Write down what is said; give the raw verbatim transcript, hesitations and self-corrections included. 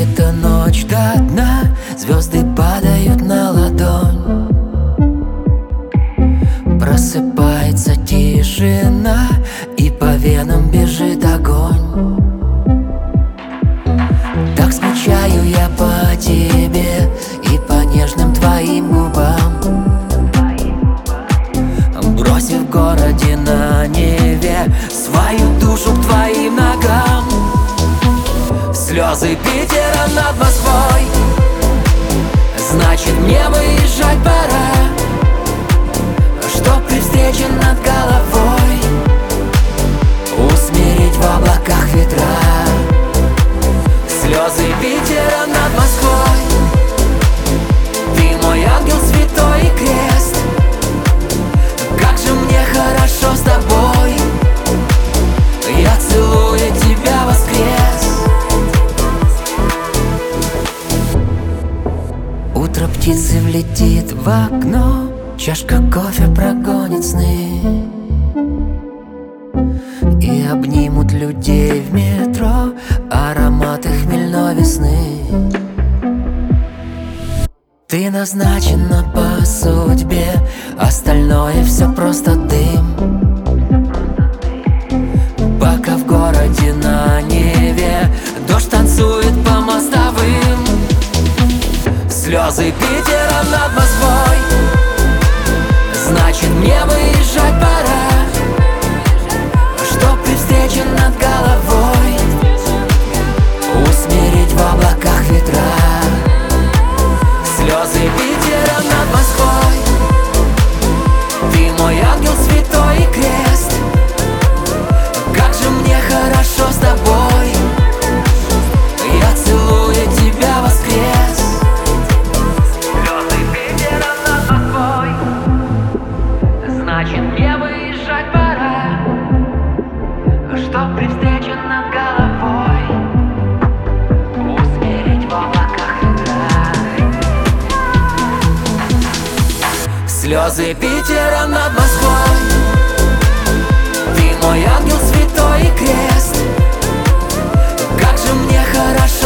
Эта ночь до дна, звезды падают на ладонь. Просыпается тишина, и по венам бежит огонь. Так скучаю я по тебе и по нежным твоим губам. Бросив в городе на Неве свою душу к твоим ногам. Слезы Питера над Москвой, значит мне выезжать пора, чтоб при встрече над головой усмирить в облаках ветра. Слезы Питера над Москвой, ты мой ангел святой и крест. Как же мне хорошо с тобой, я целую тебя воскрес. Утро птицы влетит в окно, чашка кофе прогонит сны, и обнимут людей в метро ароматы хмельной весны. Ты назначена по судьбе, остальное все просто дым. Пока в городе на Неве дождь танцует по мостовым. Слезы Питера над Москвой, значит мне выезжать пора, чтоб при встрече над головой усмирить в облаках ветра. Слезы Питера над Москвой, ты мой ангел святой и крест. Как же мне хорошо с тобой, я целую тебя воскрес. Слезы Питера над Москвой, значит мне выезжать пора, чтоб при встрече над головой усмирить в облаках ветра. Слезы Питера над Москвой, ты мой ангел святой и крест. Как же мне хорошо